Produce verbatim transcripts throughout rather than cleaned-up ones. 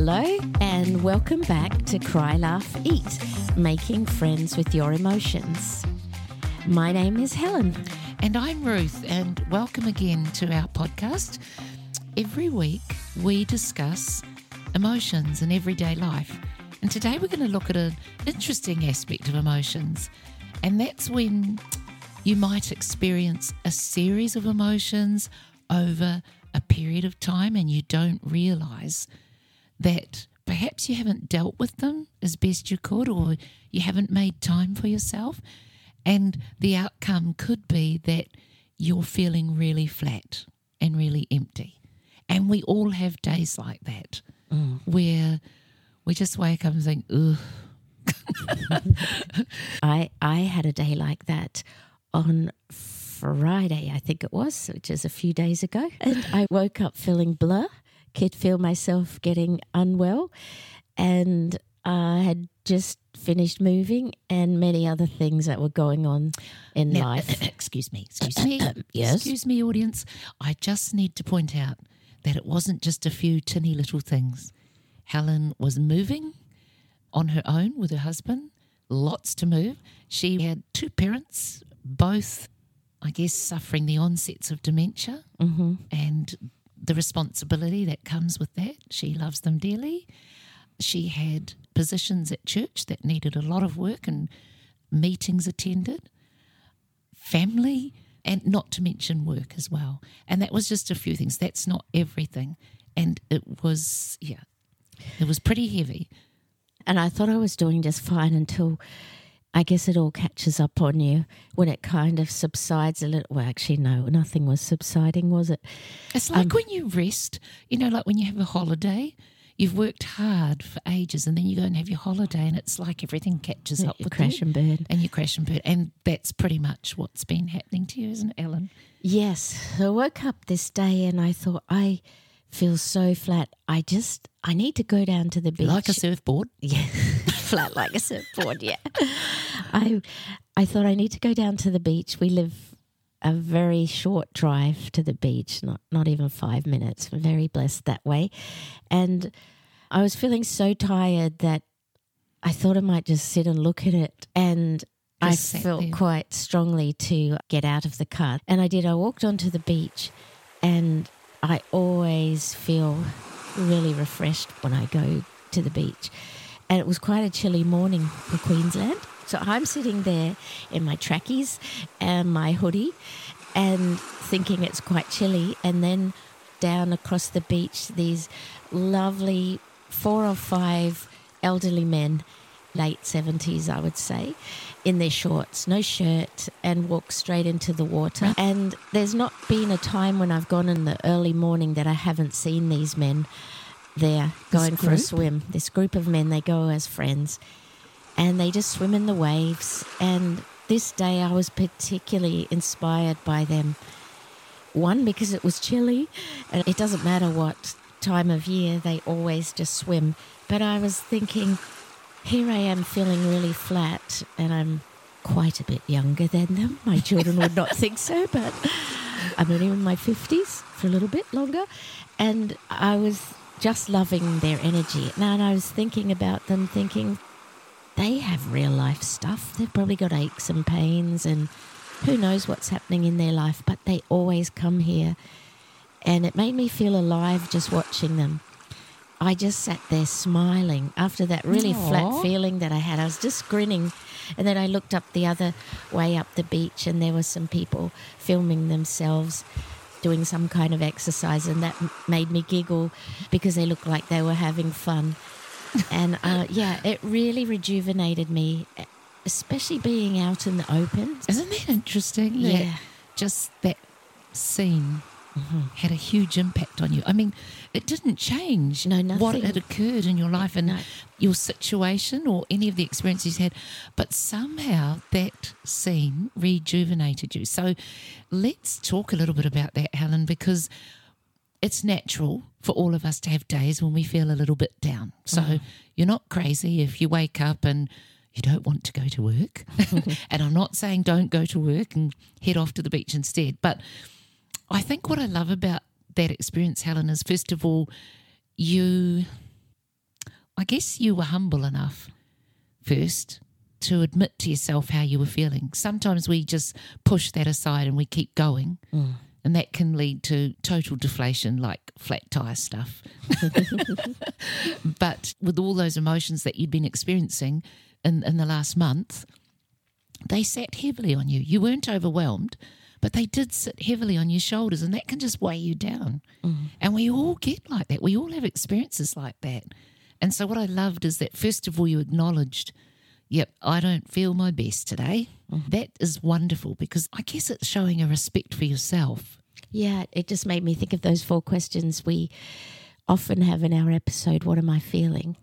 Hello and welcome back to Cry, Laugh, Eat, Making Friends with Your Emotions. My name is Helen. And I'm Ruth, and welcome again to our podcast. Every week we discuss emotions in everyday life. And today we're going to look at an interesting aspect of emotions. And that's when you might experience a series of emotions over a period of time and you don't realise that perhaps you haven't dealt with them as best you could, or you haven't made time for yourself. And the outcome could be that you're feeling really flat and really empty. And we all have days like that mm. where we just wake up and think, ugh. I I had a day like that on Friday, I think it was, which is a few days ago. And I woke up feeling blur, could feel myself getting unwell, and I had just finished moving and many other things that were going on in now, life. Excuse me, excuse me. Yes? Excuse me, audience. I just need to point out that it wasn't just a few tinny little things. Helen was moving on her own with her husband, lots to move. She had two parents, both, I guess, suffering the onsets of dementia mm-hmm. and the responsibility that comes with that. She loves them dearly. She had positions at church that needed a lot of work and meetings attended, family, and not to mention work as well. And that was just a few things. That's not everything. And it was, yeah, it was pretty heavy. And I thought I was doing just fine until I guess it all catches up on you when it kind of subsides a little. Well, actually, no, nothing was subsiding, was it? It's like um, when you rest, you know, like when you have a holiday, you've worked hard for ages and then you go and have your holiday and it's like everything catches up you with crash you. and burn. And you crash and burn. And that's pretty much what's been happening to you, isn't it, Ellen? Yes. I woke up this day and I thought, I feel so flat. I just, I need to go down to the beach. Like a surfboard? Yeah, flat like a surfboard, yeah. I I thought I need to go down to the beach. We live a very short drive to the beach, not, not even five minutes. We're very blessed that way. And I was feeling so tired that I thought I might just sit and look at it. And just I felt there. quite strongly to get out of the car. And I did. I walked onto the beach and I always feel really refreshed when I go to the beach. And it was quite a chilly morning for Queensland. So I'm sitting there in my trackies and my hoodie and thinking it's quite chilly. And then down across the beach, these lovely four or five elderly men, late seventies, I would say, in their shorts, no shirt, and walk straight into the water. And there's not been a time when I've gone in the early morning that I haven't seen these men there going for a swim. This group of men, they go as friends and they just swim in the waves. And this day I was particularly inspired by them. One, because it was chilly and it doesn't matter what time of year, they always just swim. But I was thinking, here I am feeling really flat and I'm quite a bit younger than them. My children would not think so, but I'm only in my fifties for a little bit longer. And I was just loving their energy. Now, and I was thinking about them, thinking they have real life stuff. They've probably got aches and pains and who knows what's happening in their life, but they always come here. And it made me feel alive just watching them. I just sat there smiling after that really Aww. flat feeling that I had. I was just grinning. And then I looked up the other way up the beach and there were some people filming themselves doing some kind of exercise, and that made me giggle because they looked like they were having fun. And uh, yeah, it really rejuvenated me, especially being out in the open. Isn't that interesting? Yeah. That just that scene mm-hmm. had a huge impact on you. I mean, it didn't change no, nothing. what had occurred in your life and no. your situation or any of the experiences you had, but somehow that scene rejuvenated you. So let's talk a little bit about that, Helen, because it's natural for all of us to have days when we feel a little bit down. So mm-hmm. you're not crazy if you wake up and you don't want to go to work. And I'm not saying don't go to work and head off to the beach instead, but I think what I love about that experience, Helen, is first of all, you I guess you were humble enough first to admit to yourself how you were feeling. Sometimes we just push that aside and we keep going, Mm. and that can lead to total deflation, like flat tire stuff. But with all those emotions that you'd been experiencing in, in the last month, they sat heavily on you. You weren't overwhelmed, but they did sit heavily on your shoulders, and that can just weigh you down. Mm. And we all get like that. We all have experiences like that. And so what I loved is that, first of all, you acknowledged, yep, I don't feel my best today. Mm. That is wonderful, because I guess it's showing a respect for yourself. Yeah, it just made me think of those four questions we often have in our episode. What am I feeling?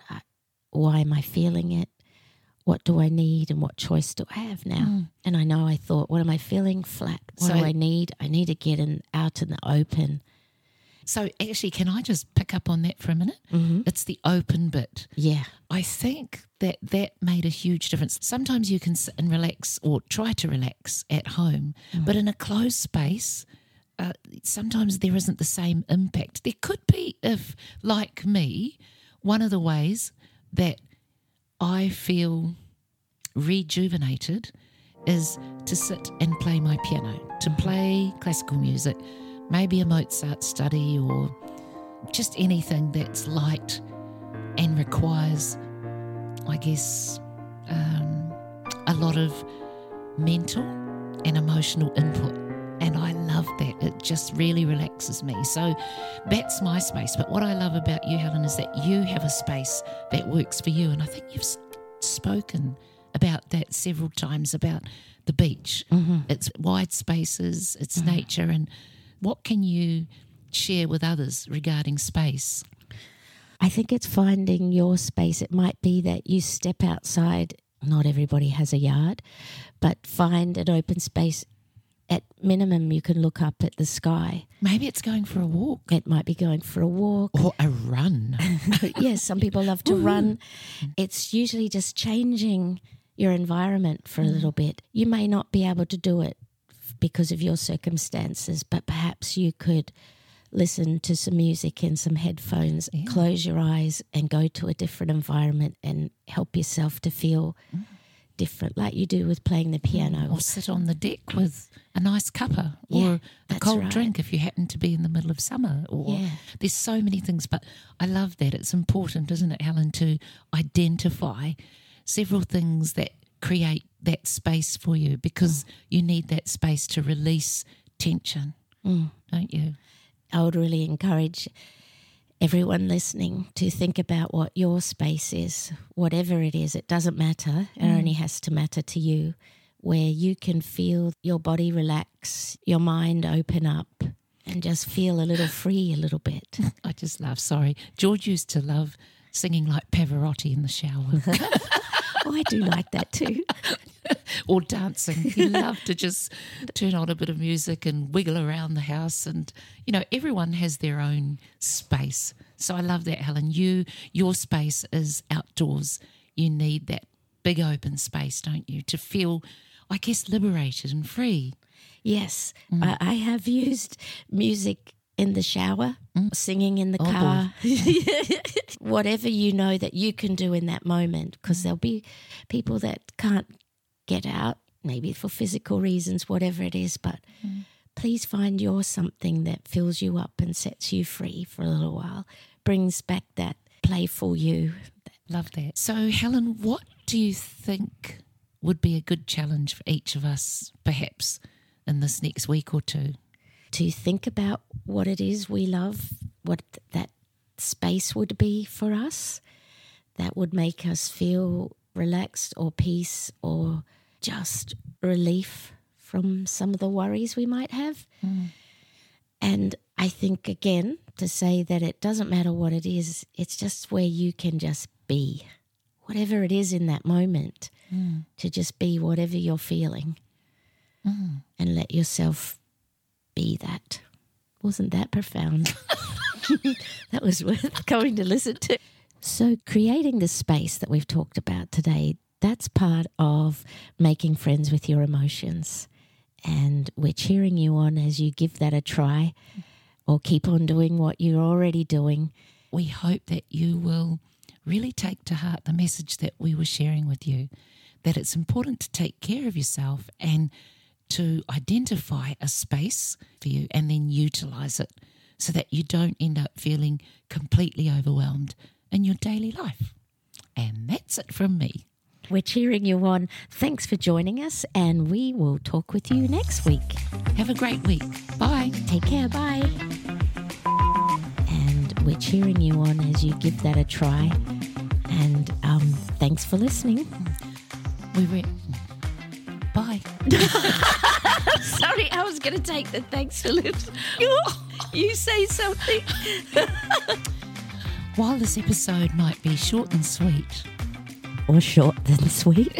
Why am I feeling it? What do I need, and what choice do I have now? Mm. And I know I thought, what am I feeling? Flat. What so, do I need? I need to get in, out in the open. So actually, can I just pick up on that for a minute? Mm-hmm. It's the open bit. Yeah. I think that that made a huge difference. Sometimes you can sit and relax, or try to relax at home, mm. but in a closed space, uh, sometimes there isn't the same impact. There could be if, like me, one of the ways that I feel rejuvenated is to sit and play my piano, to play classical music, maybe a Mozart study, or just anything that's light and requires, I guess, um, a lot of mental and emotional input. And I love that. It just really relaxes me. So that's my space. But what I love about you, Helen, is that you have a space that works for you. And I think you've spoken about that several times, about the beach. Mm-hmm. It's wide spaces, it's mm-hmm. nature. And what can you share with others regarding space? I think it's finding your space. It might be that you step outside. Not everybody has a yard, but find an open space. At minimum, you can look up at the sky. Maybe it's going for a walk. It might be going for a walk. Or a run. Yes, some people love to run. It's usually just changing your environment for a little bit. You may not be able to do it because of your circumstances, but perhaps you could listen to some music in some headphones, yeah. close your eyes and go to a different environment and help yourself to feel mm. different, like you do with playing the piano. Or sit on the deck with a nice cuppa, yeah, or a cold right. drink if you happen to be in the middle of summer. Or yeah. There's so many things, but I love that. It's important, isn't it, Helen, to identify several things that create that space for you, because mm. you need that space to release tension, mm. don't you? I would really encourage everyone listening to think about what your space is, whatever it is. It doesn't matter. It mm. only has to matter to you, where you can feel your body relax, your mind open up, and just feel a little free a little bit. I just laugh. Sorry. George used to love singing like Pavarotti in the shower. Oh, I do like that too. Or dancing. He loved to just turn on a bit of music and wiggle around the house. And, you know, everyone has their own space. So I love that, Helen. You, your space is outdoors. You need that big open space, don't you, to feel, I guess, liberated and free. Yes. Mm. I, I have used music in the shower, mm. singing in the oh, car, whatever you know that you can do in that moment, because there'll be people that can't get out, maybe for physical reasons, whatever it is, but mm. please find your something that fills you up and sets you free for a little while, brings back that playful you. Love that. So, Helen, what do you think would be a good challenge for each of us, perhaps, in this next week or two? To think about what it is we love, what that space would be for us, that would make us feel relaxed or peace or just relief from some of the worries we might have. Mm. And I think, again, to say that it doesn't matter what it is, it's just where you can just be, whatever it is in that moment, mm. to just be whatever you're feeling mm. and let yourself be that. Wasn't that profound? That was worth going to listen to. So creating the space that we've talked about today, that's part of making friends with your emotions. And we're cheering you on as you give that a try or keep on doing what you're already doing. We hope that you will really take to heart the message that we were sharing with you, that it's important to take care of yourself and to identify a space for you and then utilize it so that you don't end up feeling completely overwhelmed in your daily life. And that's it from me. We're cheering you on. Thanks for joining us, and we will talk with you next week. Have a great week. Bye. Take care. Bye. And we're cheering you on as you give that a try. And um, thanks for listening. We re- Bye. Sorry, I was going to take the thanks for listening. You say something. While this episode might be short and sweet, or short than sweet.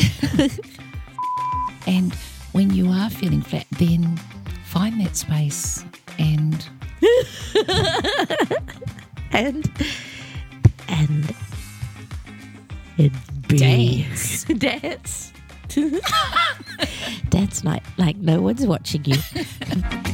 And when you are feeling flat, then find that space and and and and dance. Dance. Dance like like no one's watching you.